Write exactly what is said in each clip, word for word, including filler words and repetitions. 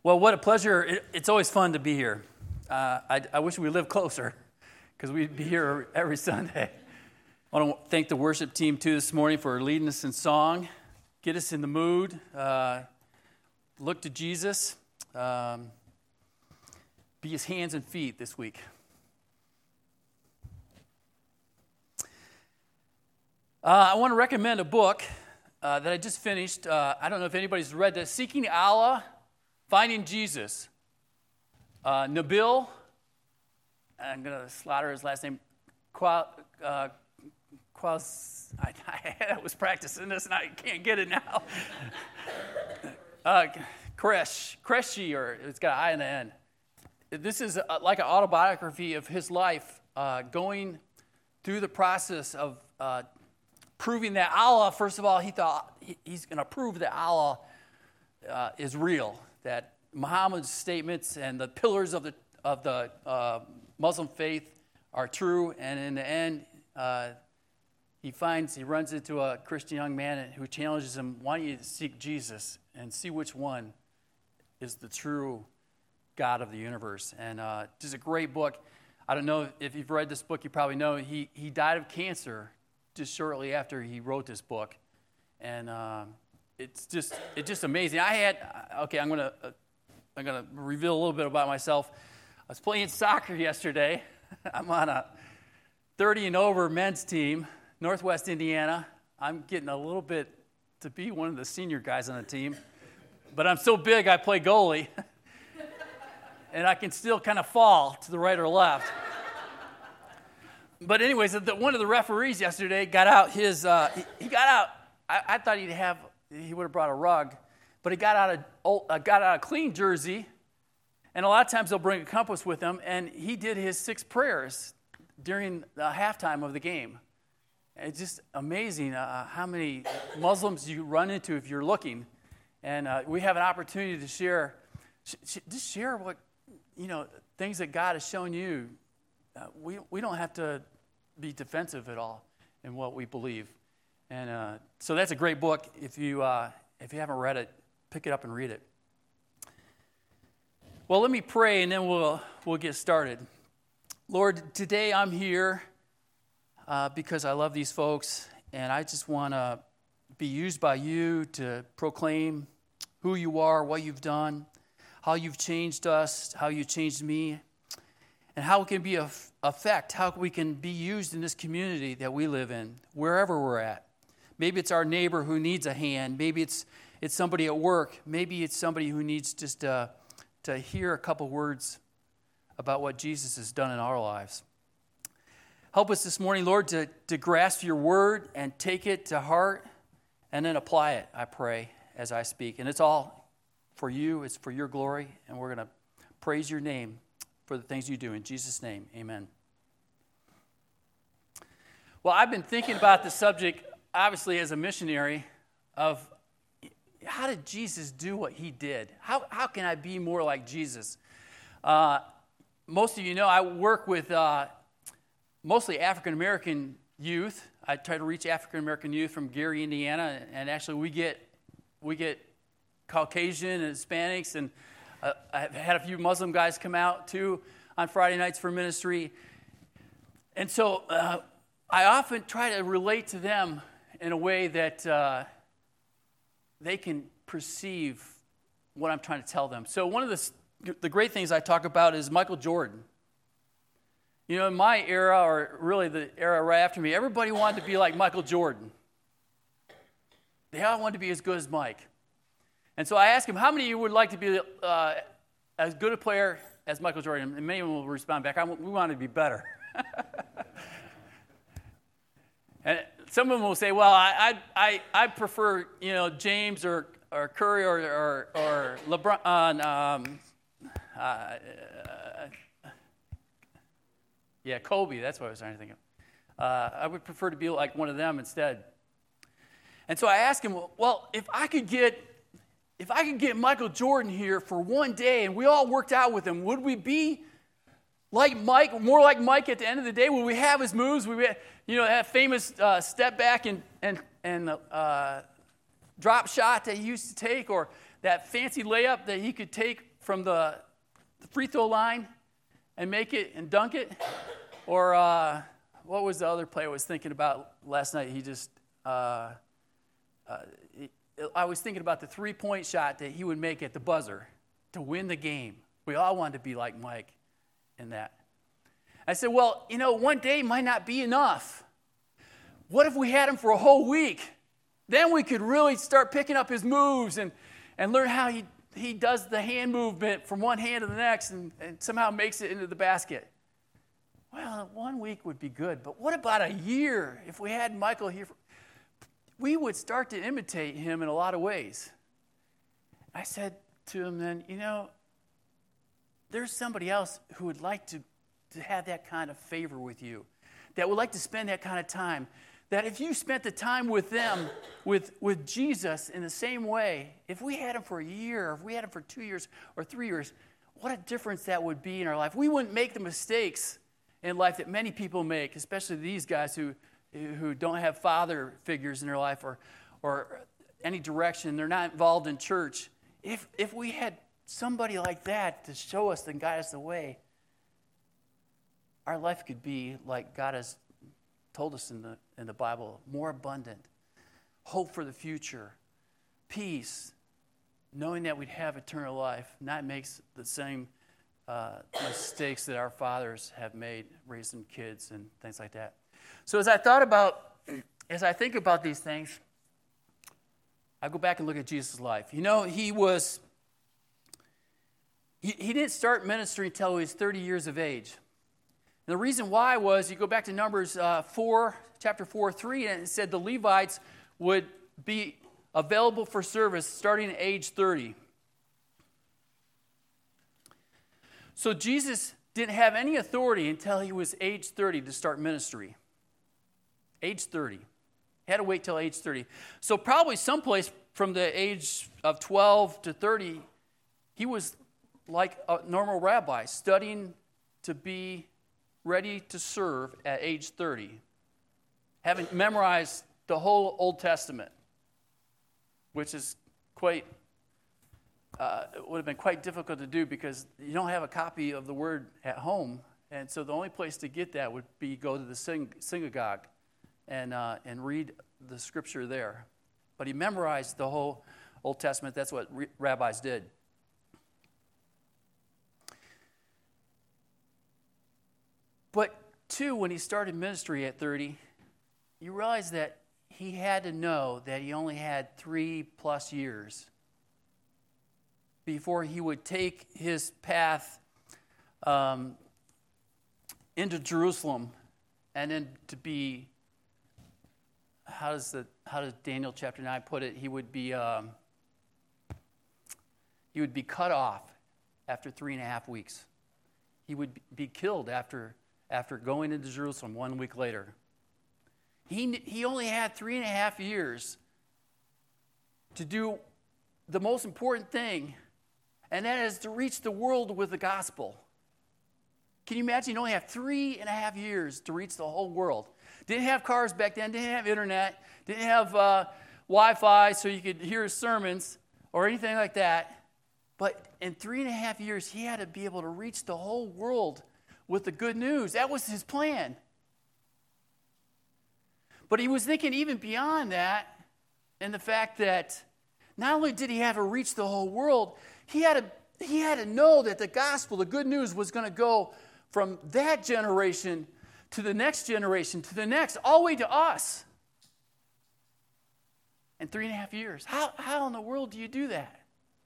Well, what a pleasure. It, it's always fun to be here. Uh, I, I wish we lived closer because we'd be here every Sunday. I want to thank the worship team, too, this morning for leading us in song, get us in the mood, uh, look to Jesus, um, be his hands and feet this week. Uh, I want to recommend a book uh, that I just finished. Uh, I don't know if anybody's read this, Seeking Allah, Finding Jesus. Uh, Nabil, I'm going to slaughter his last name, Qual, uh, Quals, I, I was practicing this and I can't get it now. uh, Koresh, Koreshi, or it's got an I in the end. This is a, like an autobiography of his life, uh, going through the process of uh, proving that Allah, first of all, he thought he, he's going to prove that Allah uh, is real, that Muhammad's statements and the pillars of the of the uh, Muslim faith are true, and in the end, uh, he finds he runs into a Christian young man who challenges him, "Why don't you seek Jesus and see which one is the true God of the universe?" And uh, this is a great book. I don't know if you've read this book. You probably know he he died of cancer just shortly after he wrote this book, and uh, it's just it's just amazing. I had okay. I'm gonna uh, I'm gonna reveal a little bit about myself. I was playing soccer yesterday. I'm on a thirty and over men's team, Northwest Indiana. I'm getting a little bit to be one of the senior guys on the team, but I'm so big I play goalie, and I can still kind of fall to the right or left. But anyways, the, one of the referees yesterday got out his, uh, he, he got out, I, I thought he'd have, he would have brought a rug, but he got out a, uh, got out a clean jersey, and a lot of times they'll bring a compass with him, and he did his six prayers during the halftime of the game. It's just amazing uh, how many Muslims you run into if you're looking, and uh, we have an opportunity to share, sh- sh- just share what, you know, things that God has shown you. Uh, we we don't have to be defensive at all in what we believe, and uh, so that's a great book. If you uh, if you haven't read it, pick it up and read it. Well, let me pray, and then we'll we'll get started. Lord, today I'm here uh, because I love these folks, and I just want to be used by you to proclaim who you are, what you've done, how you've changed us, how you changed me. And how it can be a effect, how we can be used in this community that we live in, wherever we're at. Maybe it's our neighbor who needs a hand. Maybe it's it's somebody at work. Maybe it's somebody who needs just uh, to hear a couple words about what Jesus has done in our lives. Help us this morning, Lord, to, to grasp your word and take it to heart and then apply it, I pray, as I speak. And it's all for you. It's for your glory. And we're going to praise your name for the things you do. In Jesus' name, amen. Well, I've been thinking about the subject, obviously, as a missionary, of how did Jesus do what he did? How how can I be more like Jesus? Uh, most of you know I work with uh, mostly African-American youth. I try to reach African-American youth from Gary, Indiana, and actually we get we get Caucasian and Hispanics, and Uh, I've had a few Muslim guys come out, too, on Friday nights for ministry. And so uh, I often try to relate to them in a way that uh, they can perceive what I'm trying to tell them. So one of the, the great things I talk about is Michael Jordan. You know, in my era, or really the era right after me, everybody wanted to be like Michael Jordan. They all wanted to be as good as Mike. And so I asked him, how many of you would like to be uh, as good a player as Michael Jordan? And many of them will respond back, I, we want to be better. And some of them will say, well, I I I prefer, you know, James or, or Curry or or, or LeBron. Um, uh, yeah, Kobe, that's what I was trying to think of. Uh, I would prefer to be like one of them instead. And so I asked him, well, if I could get If I could get Michael Jordan here for one day and we all worked out with him, would we be like Mike, more like Mike at the end of the day? Would we have his moves? Would we, you know, have famous uh, step back and and and uh, drop shot that he used to take? Or that fancy layup that he could take from the, the free throw line and make it and dunk it? Or uh, what was the other play I was thinking about last night? He just, uh, uh, he, I was thinking about the three-point shot that he would make at the buzzer to win the game. We all wanted to be like Mike in that. I said, well, you know, one day might not be enough. What if we had him for a whole week? Then we could really start picking up his moves and, and learn how he, he does the hand movement from one hand to the next and, and somehow makes it into the basket. Well, one week would be good, but what about a year? If we had Michael here, for, we would start to imitate him in a lot of ways. I said to him then, you know, there's somebody else who would like to, to have that kind of favor with you, that would like to spend that kind of time, that if you spent the time with them, with, with Jesus in the same way, if we had him for a year, or if we had him for two years or three years, what a difference that would be in our life. We wouldn't make the mistakes in life that many people make, especially these guys who, who don't have father figures in their life or, or any direction. They're not involved in church. If, if we had somebody like that to show us and guide us the way, our life could be like God has told us in the in the Bible, more abundant, hope for the future, peace, knowing that we'd have eternal life, not makes the same uh, mistakes that our fathers have made raising kids and things like that. So as I thought about, as I think about these things, I go back and look at Jesus' life. You know, he was, he, he didn't start ministry until he was thirty years of age. And the reason why was, you go back to Numbers uh, four, chapter four, three, and it said the Levites would be available for service starting at age thirty. So Jesus didn't have any authority until he was age thirty to start ministry. Age thirty. He had to wait till age thirty. So probably someplace from the age of twelve to thirty, he was like a normal rabbi, studying to be ready to serve at age thirty, having memorized the whole Old Testament, which is quite, uh, it would have been quite difficult to do because you don't have a copy of the Word at home, and so the only place to get that would be go to the syng- synagogue and uh, and read the Scripture there. But he memorized the whole Old Testament. That's what re- rabbis did. But, two, when he started ministry at thirty, you realize that he had to know that he only had three plus years before he would take his path um, into Jerusalem and then to be, how does the how does Daniel chapter nine put it? He would be um, he would be cut off after three and a half weeks. He would be killed after. After going into Jerusalem one week later. He, he only had three and a half years to do the most important thing, and that is to reach the world with the gospel. Can you imagine? You only have three and a half years to reach the whole world. Didn't have cars back then, didn't have internet, didn't have uh, Wi-Fi so you could hear his sermons or anything like that. But in three and a half years, he had to be able to reach the whole world with the good news. That was his plan. But he was thinking even beyond that, and the fact that not only did he have to reach the whole world, he had to, he had to know that the gospel, the good news, was going to go from that generation to the next generation, to the next, all the way to us. In three and a half years. How, how in the world do you do that?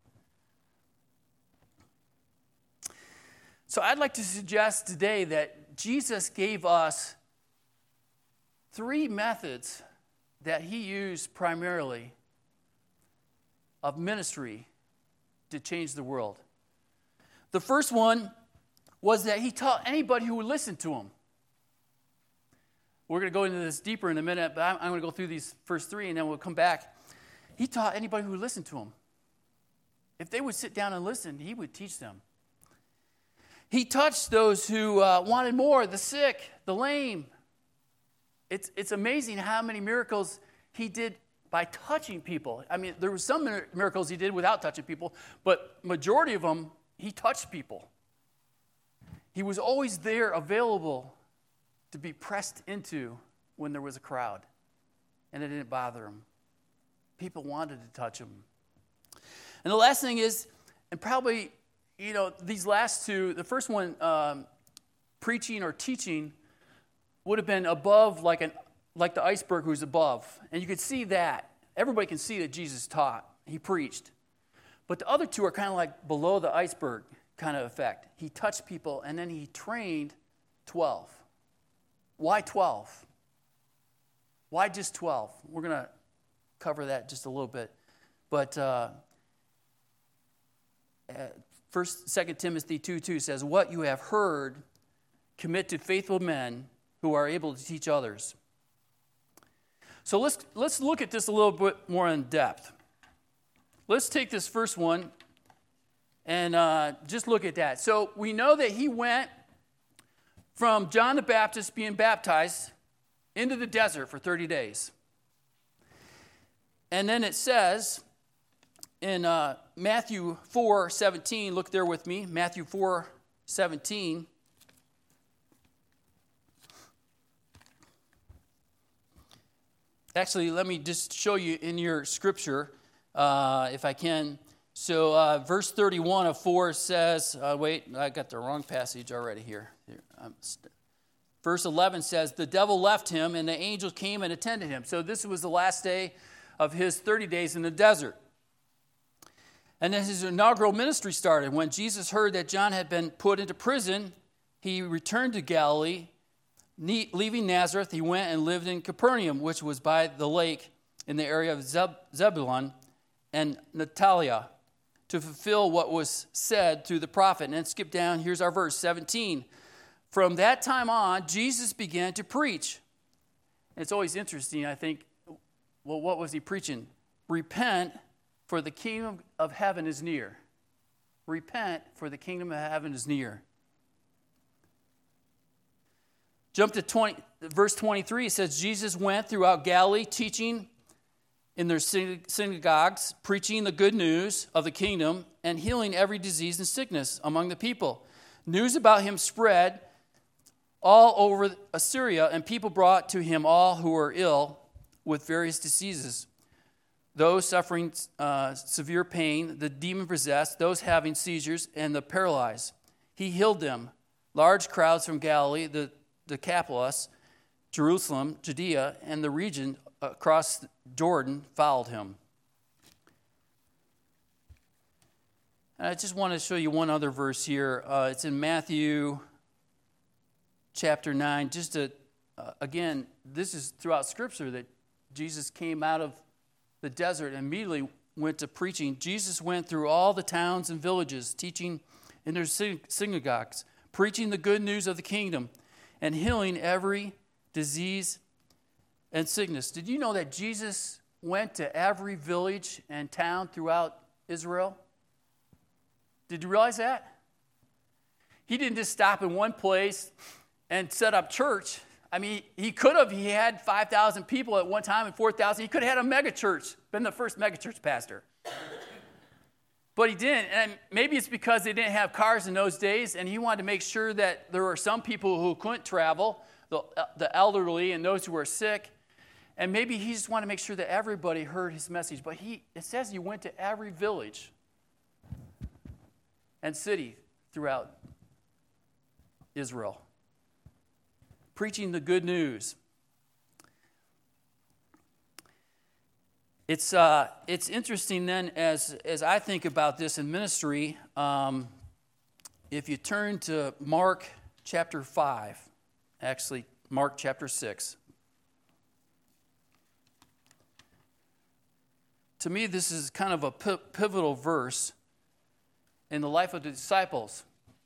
So I'd like to suggest today that Jesus gave us three methods that he used primarily of ministry to change the world. The first one was that he taught anybody who would listen to him. We're going to go into this deeper in a minute, but I'm, I'm going to go through these first three and then we'll come back. He taught anybody who would listen to him. If they would sit down and listen, he would teach them. He touched those who uh, wanted more, the sick, the lame. It's, it's amazing how many miracles he did by touching people. I mean, there were some miracles he did without touching people, but majority of them, he touched people. He was always there, available to be pressed into when there was a crowd, and it didn't bother him. People wanted to touch him. And the last thing is, and probably, you know, these last two, the first one, um, preaching or teaching, would have been above like an like the iceberg who's above. And you could see that. Everybody can see that Jesus taught. He preached. But the other two are kind of like below the iceberg kind of effect. He touched people, and then he trained twelve. Why twelve? Why just twelve? We're going to cover that just a little bit. But uh, First, Second Timothy two two says, "What you have heard, commit to faithful men who are able to teach others." So let's let's look at this a little bit more in depth. Let's take this first one and uh, just look at that. So we know that he went from John the Baptist being baptized into the desert for thirty days. And then it says in uh, Matthew four seventeen, look there with me, Matthew four seventeen. Actually, let me just show you in your scripture, uh, if I can. So uh, verse thirty-one of four says, uh, wait, I got the wrong passage already here. here st- verse eleven says, "The devil left him, and the angel came and attended him." So this was the last day of his thirty days in the desert. And then his inaugural ministry started. When Jesus heard that John had been put into prison, he returned to Galilee. Leaving Nazareth, he went and lived in Capernaum, which was by the lake in the area of Zeb- Zebulun and Naphtali, to fulfill what was said through the prophet. And then skip down, here's our verse, seventeen. "From that time on, Jesus began to preach." And it's always interesting, I think, well, what was he preaching? Repent, for the kingdom of heaven is near. Repent, for the kingdom of heaven is near. Jump to twenty, verse twenty-three. It says, "Jesus went throughout Galilee, teaching in their synagogues, preaching the good news of the kingdom, and healing every disease and sickness among the people. News about him spread all over Assyria, and people brought to him all who were ill with various diseases, those suffering uh, severe pain, the demon-possessed, those having seizures, and the paralyzed. He healed them. Large crowds from Galilee, the Decapolis, Jerusalem, Judea, and the region across Jordan followed him." And I just want to show you one other verse here. Uh, it's in Matthew chapter nine. Just to, uh, again, this is throughout Scripture that Jesus came out of the desert and immediately went to preaching. Jesus went through all the towns and villages, teaching in their synagogues, preaching the good news of the kingdom, and healing every disease and sickness. Did you know that Jesus went to every village and town throughout Israel? Did you realize that? He didn't just stop in one place and set up church. I mean, he could have. He had five thousand people at one time and four thousand. He could have had a mega church, been the first mega church pastor. But he didn't, and maybe it's because they didn't have cars in those days, and he wanted to make sure that there were some people who couldn't travel, the, the elderly and those who were sick, and maybe he just wanted to make sure that everybody heard his message. But he, it says he went to every village and city throughout Israel, preaching the good news. It's uh, it's interesting then as as I think about this in ministry. Um, if you turn to Mark chapter five, actually Mark chapter six. To me, this is kind of a pivotal verse in the life of the disciples.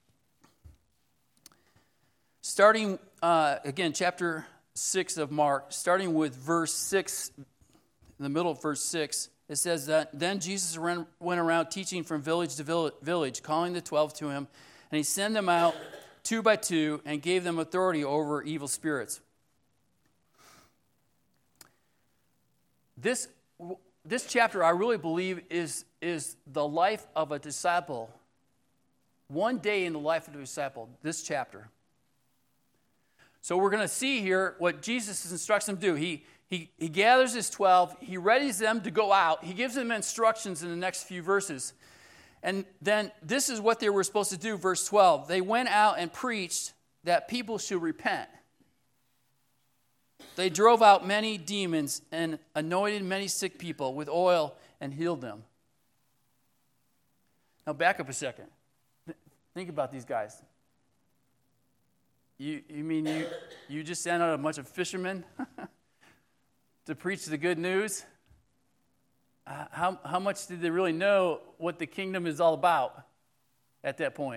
Starting uh, again, chapter six of Mark, starting with verse six. In the middle of verse six, it says that, "Then Jesus went around teaching from village to village, calling the twelve to him, and he sent them out two by two and gave them authority over evil spirits." This this chapter, I really believe, is, is the life of a disciple. One day in the life of a disciple, this chapter. So we're going to see here what Jesus instructs them to do. He, he, he gathers his twelve. He readies them to go out. He gives them instructions in the next few verses. And then this is what they were supposed to do, verse twelve. They went out and preached that people should repent. They drove out many demons and anointed many sick people with oil and healed them. Now back up a second. Think about these guys. You, you mean you, you just sent out a bunch of fishermen to preach the good news? Uh, how, how much did they really know what the kingdom is all about at that point?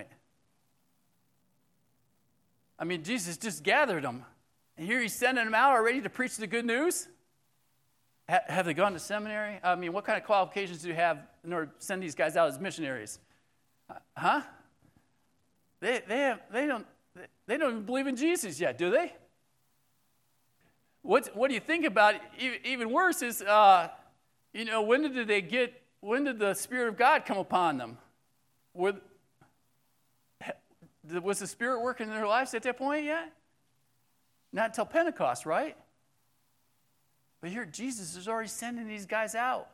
I mean, Jesus just gathered them. And here he's sending them out already to preach the good news? Ha- have they gone to seminary? I mean, what kind of qualifications do you have in order to send these guys out as missionaries? Uh, huh? They, they, have, they, don't, they don't even believe in Jesus yet, do they? What, what do you think about it? Even worse is, uh, you know, when did they get, when did the Spirit of God come upon them? Were, was the Spirit working in their lives at that point yet? Not until Pentecost, right? But here, Jesus is already sending these guys out.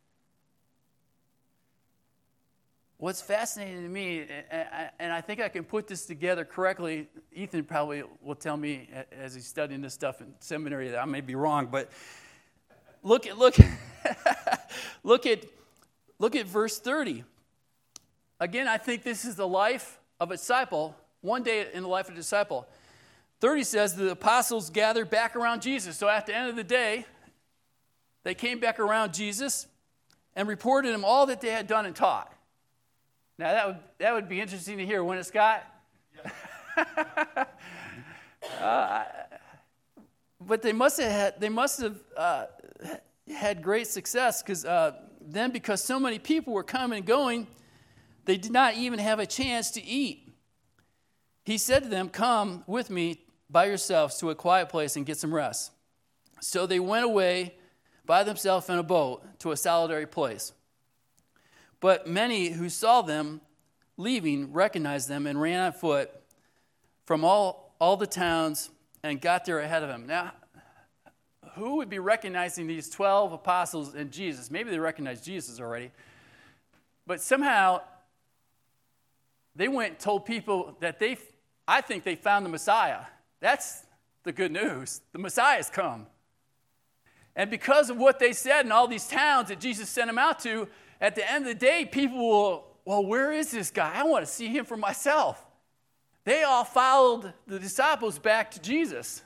What's fascinating to me, and I think I can put this together correctly, Ethan probably will tell me as he's studying this stuff in seminary that I may be wrong, but look at look look at look at verse thirty. Again, I think this is the life of a disciple, one day in the life of a disciple. thirty says the apostles gathered back around Jesus. So at the end of the day, they came back around Jesus and reported him all that they had done and taught. Now, that would that would be interesting to hear, wouldn't it, Scott? Yeah. uh, but they must have had, they must have uh, had great success because uh, then, because so many people were coming and going, they did not even have a chance to eat. He said to them, "Come with me by yourselves to a quiet place and get some rest." So they went away by themselves in a boat to a solitary place. But many who saw them leaving recognized them and ran on foot from all, all the towns and got there ahead of them. Now, who would be recognizing these twelve apostles and Jesus? Maybe they recognized Jesus already. But somehow, they went and told people that they, I think they found the Messiah. That's the good news. The Messiah's come. And because of what they said in all these towns that Jesus sent them out to, at the end of the day, people will, well, where is this guy? I want to see him for myself. They all followed the disciples back to Jesus.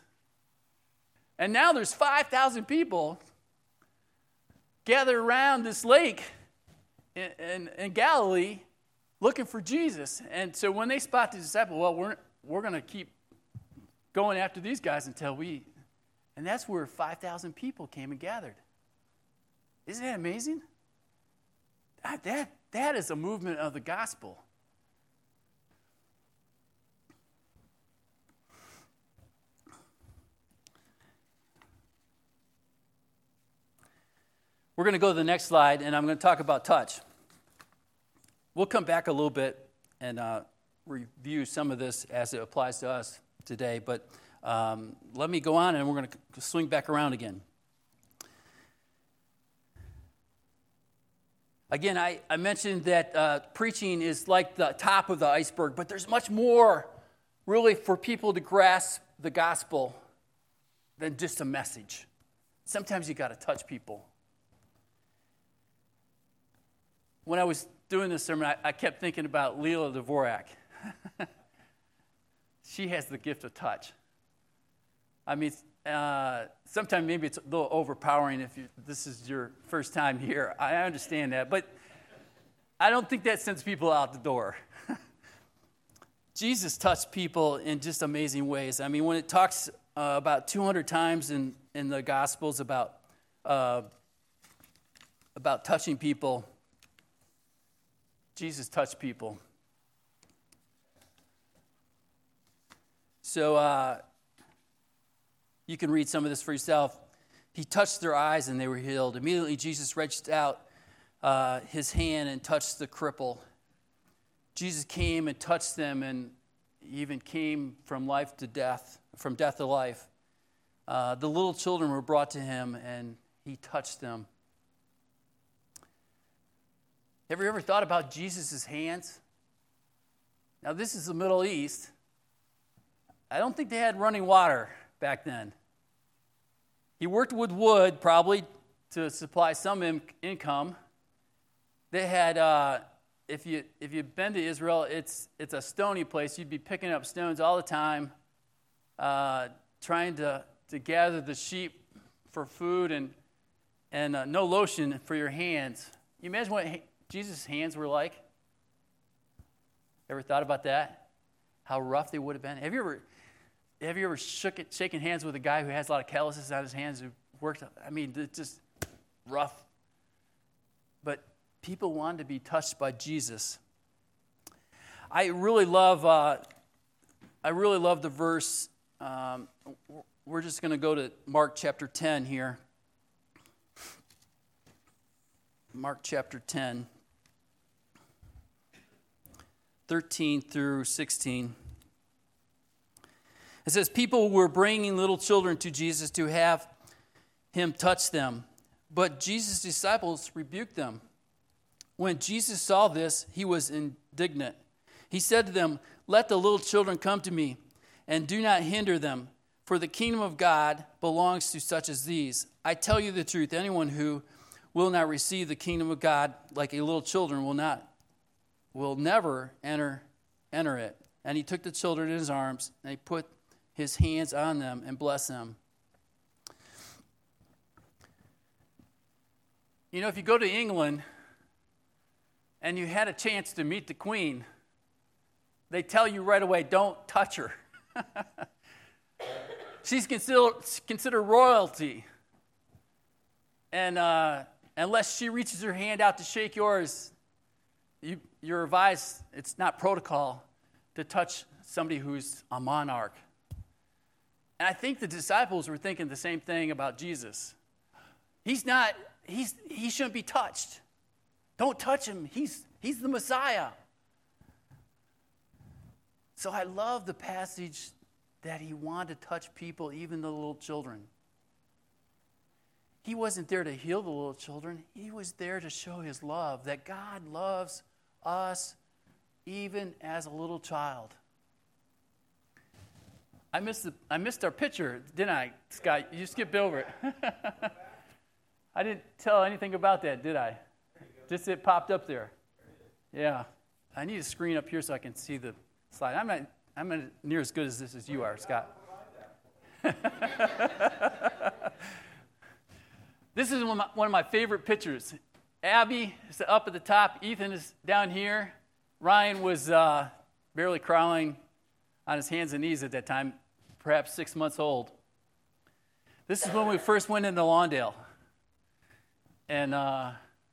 And now there's five thousand people gathered around this lake in, in, in Galilee looking for Jesus. And so when they spot the disciple, well, we're, we're going to keep going after these guys until we... And that's where five thousand people came and gathered. Isn't that amazing? That, that, that is a movement of the gospel. We're going to go to the next slide, and I'm going to talk about touch. We'll come back a little bit and uh, review some of this as it applies to us today, but um, let me go on, and we're going to swing back around again. Again, I, I mentioned that uh, preaching is like the top of the iceberg, but there's much more really for people to grasp the gospel than just a message. Sometimes you got to touch people. When I was doing this sermon, I, I kept thinking about Leela Dvorak. She has the gift of touch. I mean, uh, sometimes maybe it's a little overpowering if you, this is your first time here. I understand that, but I don't think that sends people out the door. Jesus touched people in just amazing ways. I mean, when it talks uh, about two hundred times in, in the Gospels about uh, about touching people, Jesus touched people. So uh, you can read some of this for yourself. He touched their eyes and they were healed. Immediately Jesus reached out uh, his hand and touched the cripple. Jesus came and touched them and even came from life to death, from death to life. Uh, the little children were brought to him and he touched them. Have you ever thought about Jesus' hands? Now, this is the Middle East. I don't think they had running water back then. He worked with wood, probably, to supply some in- income. They had, uh, if you if you've been to Israel, it's it's a stony place. You'd be picking up stones all the time, uh, trying to, to gather the sheep for food, and and uh, no lotion for your hands. You imagine what ha- Jesus' hands were like? Ever thought about that? How rough they would have been? Have you ever have you ever shook it, shaken hands with a guy who has a lot of calluses on his hands who worked? I mean, it's just rough. But people wanted to be touched by Jesus. I really love. Uh, I really love the verse. Um, we're just going to go to Mark chapter ten here. Mark chapter ten. thirteen through sixteen. It says, people were bringing little children to Jesus to have him touch them, but Jesus' disciples rebuked them. When Jesus saw this, he was indignant. He said to them, let the little children come to me, and do not hinder them, for the kingdom of God belongs to such as these. I tell you the truth, anyone who will not receive the kingdom of God like a little children will not will never enter enter it. And he took the children in his arms, and he put his hands on them and blessed them. You know, if you go to England and you had a chance to meet the Queen, they tell you right away, don't touch her. She's considered, considered royalty. And uh, unless she reaches her hand out to shake yours, You, you're advised, it's not protocol to touch somebody who's a monarch. And I think the disciples were thinking the same thing about Jesus. He's not, he's, he shouldn't be touched. Don't touch him. He's, he's the Messiah. So I love the passage that he wanted to touch people, even the little children. He wasn't there to heal the little children. He was there to show his love, that God loves us even as a little child. I missed the, I missed our picture, didn't I, Scott? You skipped over it. I didn't tell anything about that, did I? Just it popped up there. Yeah. I need a screen up here so I can see the slide. I'm not I'm not near as good as this as you are, Scott. This is one of, my, one of my favorite pictures. Abby is up at the top. Ethan is down here. Ryan was uh, barely crawling on his hands and knees at that time, perhaps six months old. This is when we first went into Lawndale. And, uh,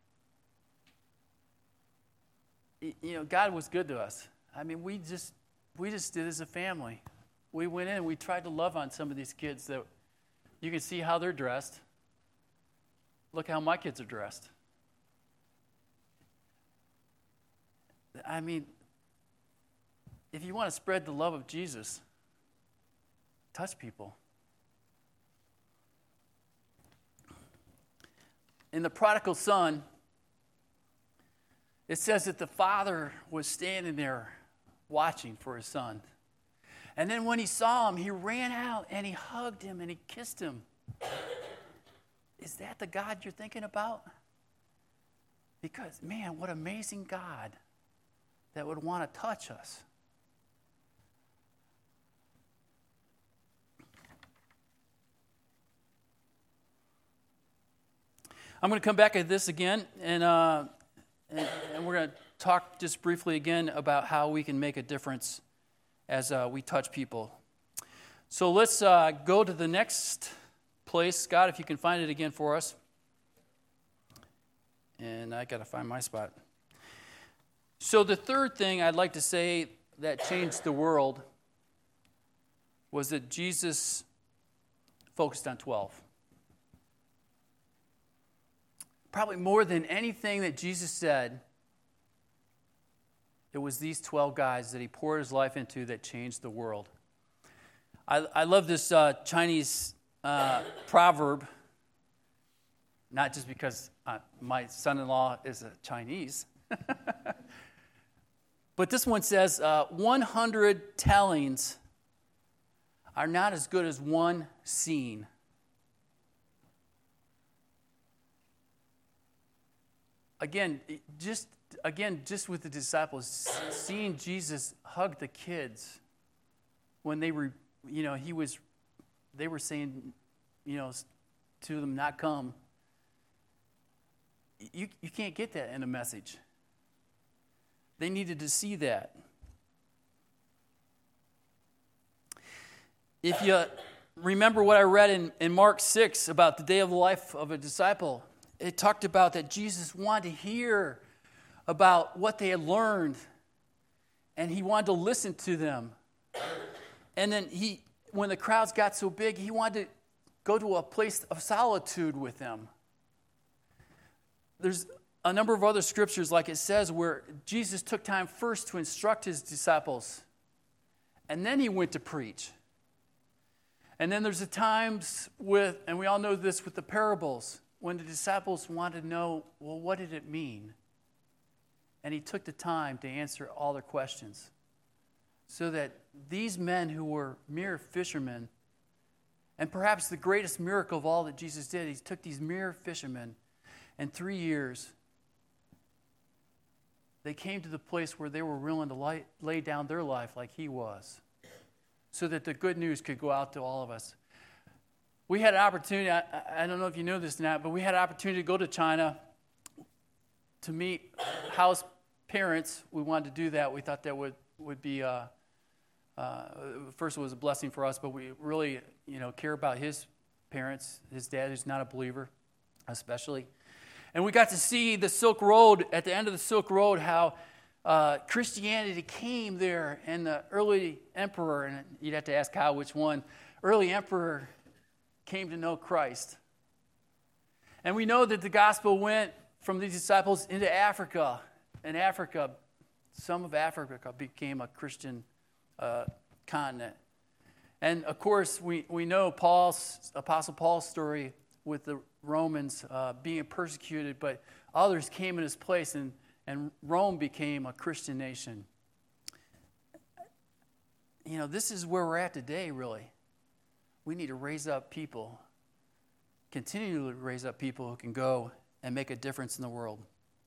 you know, God was good to us. I mean, we just we just did as a family. We went in and we tried to love on some of these kids that you can see how they're dressed. Look how my kids are dressed. I mean, if you want to spread the love of Jesus, touch people. In the prodigal son, it says that the father was standing there watching for his son. And then when he saw him, he ran out and he hugged him and he kissed him. Is that the God you're thinking about? Because, man, what amazing God that would want to touch us. I'm going to come back at this again, and, uh, and, and we're going to talk just briefly again about how we can make a difference as uh, we touch people. So let's uh, go to the next place. Scott, if you can find it again for us. And I got to find my spot. So the third thing I'd like to say that changed the world was that Jesus focused on twelve. probably more than anything that Jesus said, it was these twelve guys that he poured his life into that changed the world. I, I love this uh, Chinese uh, proverb, not just because uh, my son-in-law is a Chinese, but this one says, uh, one hundred tellings are not as good as one seen. Again, just again, just with the disciples, seeing Jesus hug the kids when they were, you know, he was, they were saying, you know, to them, not come. You you can't get that in a message. They needed to see that. If you remember what I read in, in Mark six about the day of the life of a disciple, it talked about that Jesus wanted to hear about what they had learned, and he wanted to listen to them. And then he, when the crowds got so big, he wanted to go to a place of solitude with them. There's a number of other scriptures, like it says, where Jesus took time first to instruct his disciples, and then he went to preach. And then there's the times with, and we all know this with the parables, when the disciples wanted to know, well, what did it mean? And he took the time to answer all their questions, so that these men who were mere fishermen, and perhaps the greatest miracle of all that Jesus did, he took these mere fishermen, and three years, they came to the place where they were willing to lay, lay down their life like he was, so that the good news could go out to all of us. We had an opportunity, I, I don't know if you know this or not, but we had an opportunity to go to China to meet house parents. We wanted to do that. We thought that would, would be, uh, uh, first it was a blessing for us, but we really, you know, care about his parents, his dad who's not a believer, especially. And we got to see the Silk Road, at the end of the Silk Road, how uh, Christianity came there, and the early emperor, and you'd have to ask how, which one, early emperor came to know Christ. And we know that the gospel went from these disciples into Africa. And Africa, some of Africa became a Christian uh, continent. And of course, we, we know Paul's, Apostle Paul's story with the Romans uh, being persecuted, but others came in his place, and, and Rome became a Christian nation. You know, this is where we're at today, really. We need to raise up people, continue to raise up people who can go and make a difference in the world.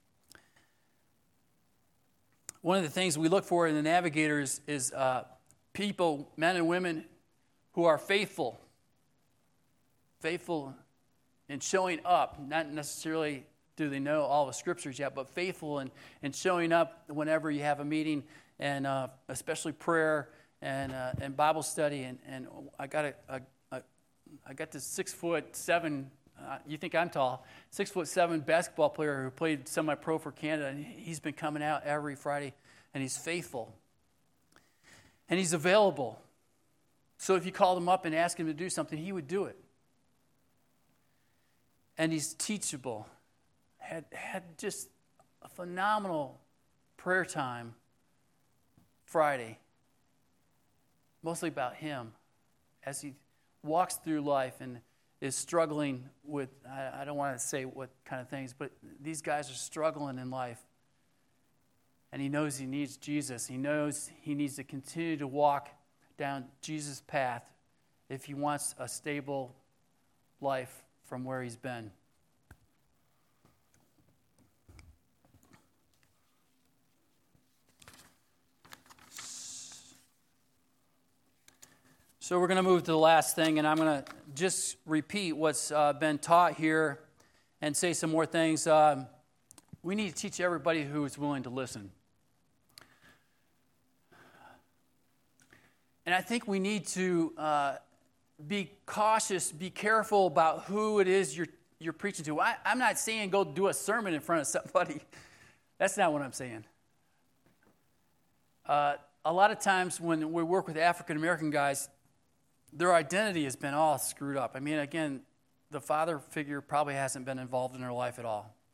One of the things we look for in the navigators is uh, people, men and women, who are faithful. Faithful in showing up, not necessarily do they know all the scriptures yet, but faithful in, in showing up whenever you have a meeting, and uh, especially prayer and uh, and Bible study. And, and I got a, a, a I got this six foot seven. Uh, you think I'm tall? Six foot seven basketball player who played semi-pro for Canada, and he's been coming out every Friday, and he's faithful, and he's available. So if you called him up and asked him to do something, he would do it. And he's teachable. Had had just a phenomenal prayer time Friday, mostly about him, as he walks through life and is struggling with, I, I don't want to say what kind of things, but these guys are struggling in life. And he knows he needs Jesus. He knows he needs to continue to walk down Jesus' path if he wants a stable life from where he's been. So we're going to move to the last thing, and I'm going to just repeat what's uh, been taught here and say some more things. Um, we need to teach everybody who is willing to listen. And I think we need to uh, be cautious, be careful about who it is you're, you're preaching to. I, I'm not saying go do a sermon in front of somebody. That's not what I'm saying. Uh, a lot of times when we work with African American guys, their identity has been all screwed up. I mean, again, the father figure probably hasn't been involved in their life at all.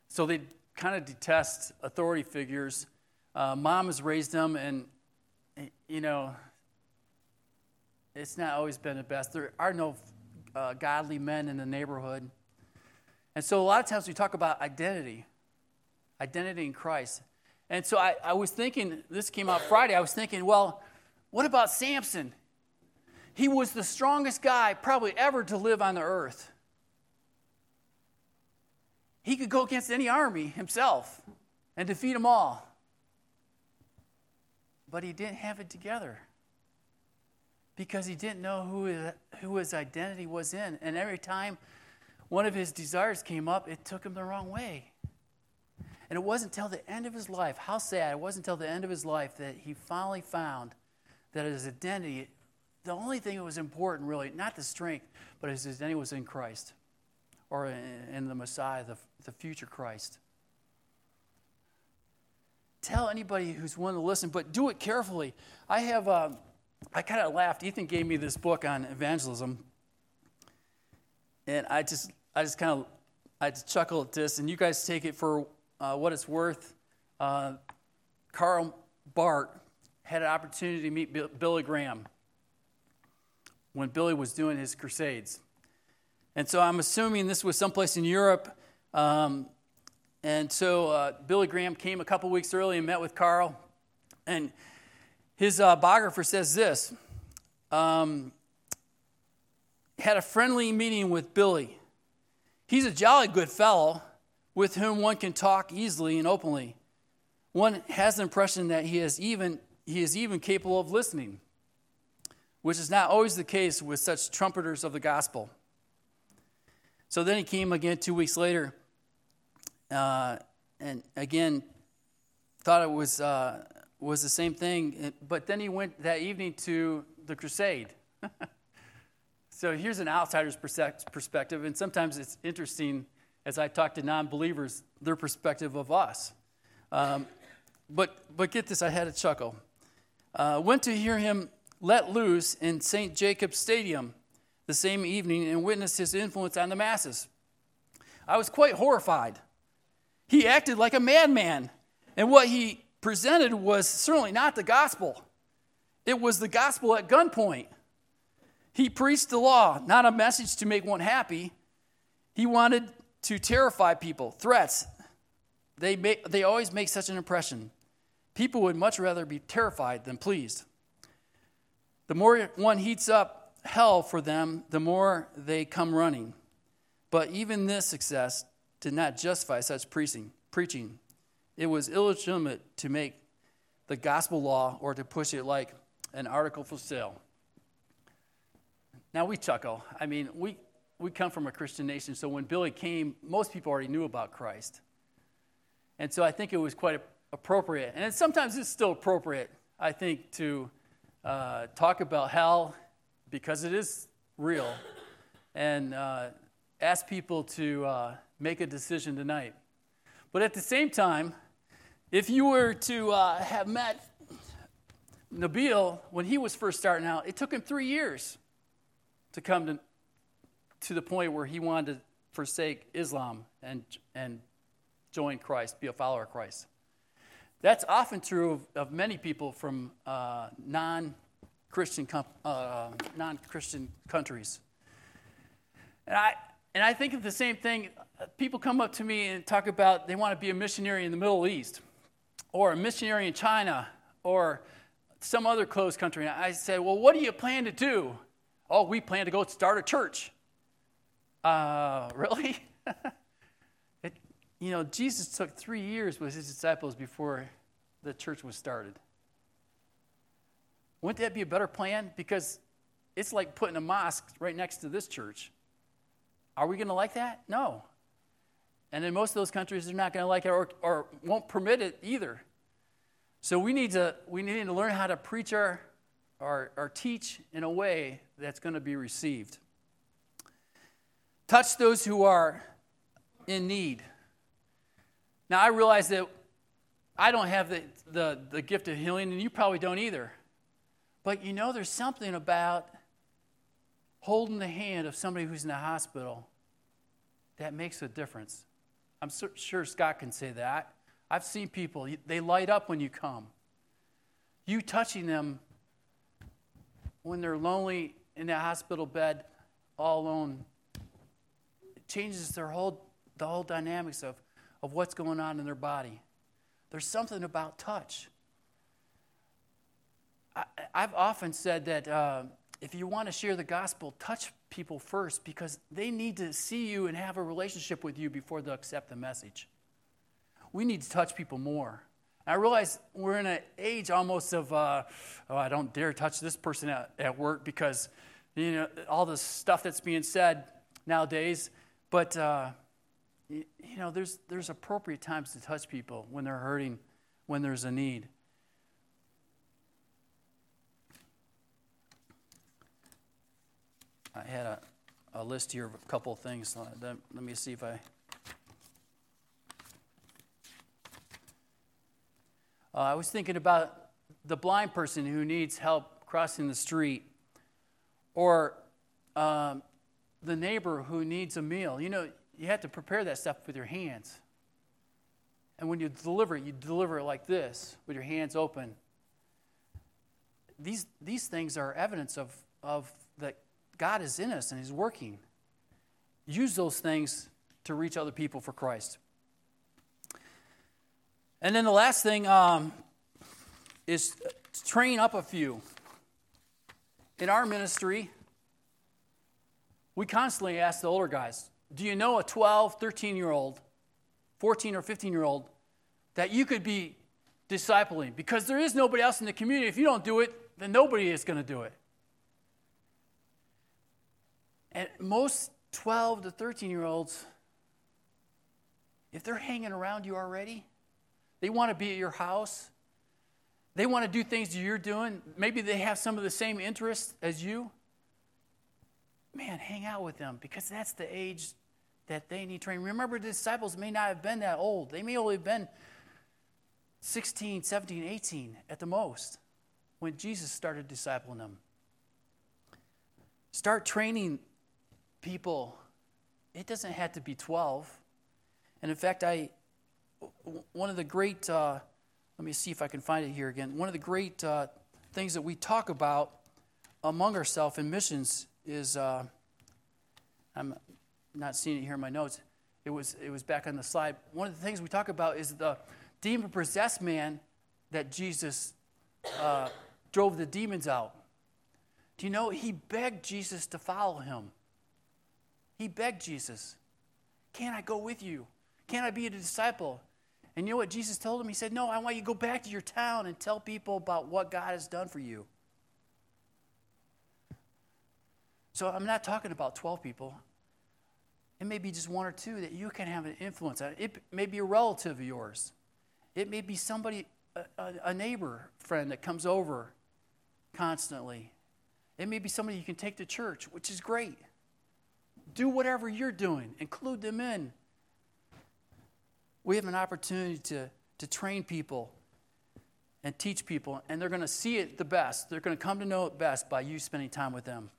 so they kind of detest authority figures. Uh, mom has raised them, and, you know, it's not always been the best. There are no uh, godly men in the neighborhood. And so a lot of times we talk about identity, identity in Christ. And so I, I was thinking, this came out Friday, I was thinking, well, what about Samson? He was the strongest guy probably ever to live on the earth. He could go against any army himself and defeat them all. But he didn't have it together because he didn't know who his, who his identity was in. And every time one of his desires came up, it took him the wrong way. And it wasn't until the end of his life, how sad, it wasn't until the end of his life that he finally found that his identity, the only thing that was important really, not the strength, but his identity was in Christ or in, in the Messiah, the, the future Christ. Tell anybody who's willing to listen, but do it carefully. I have, uh, I kind of laughed. Ethan gave me this book on evangelism, and I just, I just kind of, I just chuckle at this, and you guys take it for uh, what it's worth. Uh, Karl Barth had an opportunity to meet Bill, Billy Graham when Billy was doing his crusades, and so I'm assuming this was someplace in Europe. Um, And so uh, Billy Graham came a couple weeks early and met with Karl. And his uh, biographer says this, um, had a friendly meeting with Billy. He's a jolly good fellow with whom one can talk easily and openly. One has the impression that he is even, he is even capable of listening, which is not always the case with such trumpeters of the gospel. So then he came again two weeks later. Uh, and again, thought it was uh, was the same thing. But then he went that evening to the crusade. So here's an outsider's perspective, and sometimes it's interesting as I talk to non-believers, their perspective of us. Um, but but get this, I had a chuckle. Uh, went to hear him let loose in Saint Jacob's Stadium the same evening and witnessed his influence on the masses. I was quite horrified. He acted like a madman, and what he presented was certainly not the gospel. It was the gospel at gunpoint. He preached the law, not a message to make one happy. He wanted to terrify people. Threats, they make, they always make such an impression. People would much rather be terrified than pleased. The more one heats up hell for them, the more they come running. But even this success did not justify such preaching. Preaching. It was illegitimate to make the gospel law or to push it like an article for sale. Now we chuckle. I mean, we, we come from a Christian nation, so when Billy came, most people already knew about Christ. And so I think it was quite appropriate. And sometimes it's still appropriate, I think, to uh, talk about hell because it is real and uh, ask people to uh, make a decision tonight. But at the same time, if you were to uh, have met Nabil when he was first starting out, it took him three years to come to, to the point where he wanted to forsake Islam and, and join Christ, be a follower of Christ. That's often true of, of many people from uh, non-Christian com- uh, non-Christian countries. And I and I think of the same thing. People come up to me and talk about they want to be a missionary in the Middle East or a missionary in China or some other closed country. And I say, well, what do you plan to do? Oh, we plan to go start a church. Uh, really? it, you know, Jesus took three years with his disciples before the church was started. Wouldn't that be a better plan? Because it's like putting a mosque right next to this church. Are we going to like that? No. And in most of those countries, they're not going to like it or, or won't permit it either. So we need to we need to learn how to preach our, or, or teach in a way that's going to be received. Touch those who are in need. Now, I realize that I don't have the, the, the gift of healing, and you probably don't either. But you know, there's something about holding the hand of somebody who's in the hospital that makes a difference. I'm sure Scott can say that. I've seen people, they light up when you come. You touching them when they're lonely in that hospital bed, all alone, it changes their whole, the whole dynamics of, of what's going on in their body. There's something about touch. I, I've often said that uh, if you want to share the gospel, touch people first, because they need to see you and have a relationship with you before they'll accept the message. We need to touch people more. And I realize we're in an age almost of, uh, oh, I don't dare touch this person at, at work because, you know, all the stuff that's being said nowadays. But, uh, you, you know, there's there's appropriate times to touch people when they're hurting, when there's a need. I had a, a list here of a couple of things. Let, let me see if I... Uh, I was thinking about the blind person who needs help crossing the street, or um, the neighbor who needs a meal. You know, you have to prepare that stuff with your hands. And when you deliver it, you deliver it like this, with your hands open. These these things are evidence of, of that God is in us and He's working. Use those things to reach other people for Christ. And then the last thing um, is to train up a few. In our ministry, we constantly ask the older guys, do you know a twelve, thirteen-year-old, fourteen or fifteen-year-old that you could be discipling? Because there is nobody else in the community. If you don't do it, then nobody is going to do it. And most twelve to thirteen-year-olds, if they're hanging around you already, they want to be at your house. They want to do things that you're doing. Maybe they have some of the same interests as you. Man, hang out with them, because that's the age that they need training. Remember, the disciples may not have been that old. They may only have been sixteen, seventeen, eighteen at the most when Jesus started discipling them. Start training people. It doesn't have to be twelve. And in fact, I... One of the great, uh, let me see if I can find it here again. One of the great uh, things that we talk about among ourselves in missions is, uh, I'm not seeing it here in my notes. It was it was back on the slide. One of the things we talk about is the demon-possessed man that Jesus uh, drove the demons out. Do you know, he begged Jesus to follow him. He begged Jesus, "Can I go with you? Can I be a disciple?" And you know what Jesus told him? He said, "No, I want you to go back to your town and tell people about what God has done for you." So I'm not talking about twelve people. It may be just one or two that you can have an influence on. It may be a relative of yours. It may be somebody, a, a, a neighbor friend that comes over constantly. It may be somebody you can take to church, which is great. Do whatever you're doing. Include them in. We have an opportunity to, to train people and teach people, and they're going to see it the best. They're going to come to know it best by you spending time with them.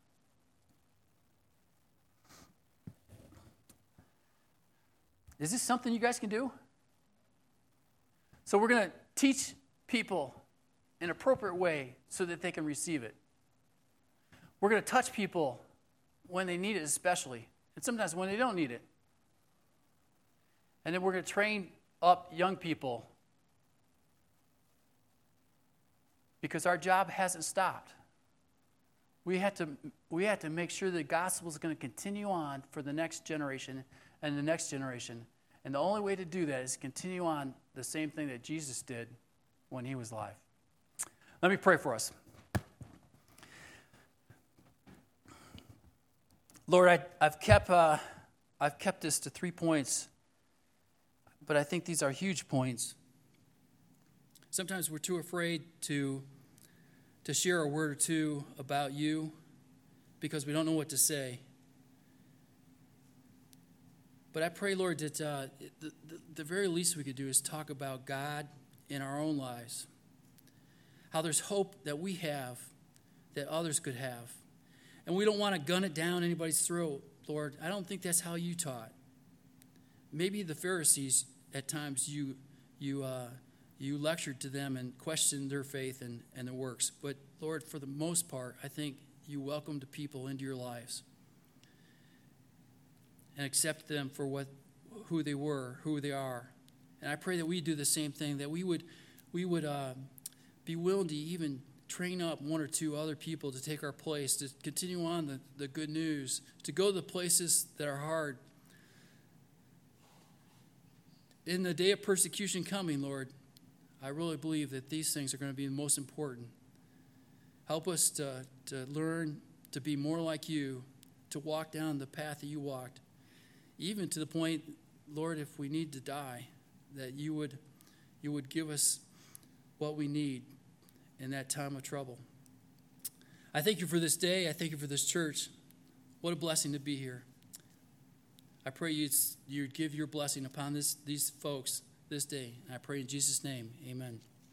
Is this something you guys can do? So we're going to teach people in an appropriate way so that they can receive it. We're going to touch people when they need it especially, and sometimes when they don't need it. And then we're going to train up young people, because our job hasn't stopped. We have to we have to make sure the gospel is going to continue on for the next generation and the next generation. And the only way to do that is continue on the same thing that Jesus did when he was alive. Let me pray for us. Lord, I, I've kept uh, I've kept this to three points, but I think these are huge points. Sometimes we're too afraid to to share a word or two about you because we don't know what to say. But I pray, Lord, that uh, the, the, the very least we could do is talk about God in our own lives, how there's hope that we have that others could have. And we don't want to gun it down anybody's throat, Lord. I don't think that's how you taught. maybe the Pharisees, at times you you uh, you lectured to them and questioned their faith and, and their works. But Lord, for the most part, I think you welcomed people into your lives and accept them for what who they were, who they are. And I pray that we do the same thing, that we would we would uh, be willing to even train up one or two other people to take our place, to continue on the, the good news, to go to the places that are hard. In the day of persecution coming, Lord, I really believe that these things are going to be the most important. Help us to, to learn to be more like you, to walk down the path that you walked, even to the point, Lord, if we need to die, that you would you would give us what we need in that time of trouble. I thank you for this day. I thank you for this church. What a blessing to be here. I pray you'd, you'd give your blessing upon this, these folks this day. I pray in Jesus' name, amen.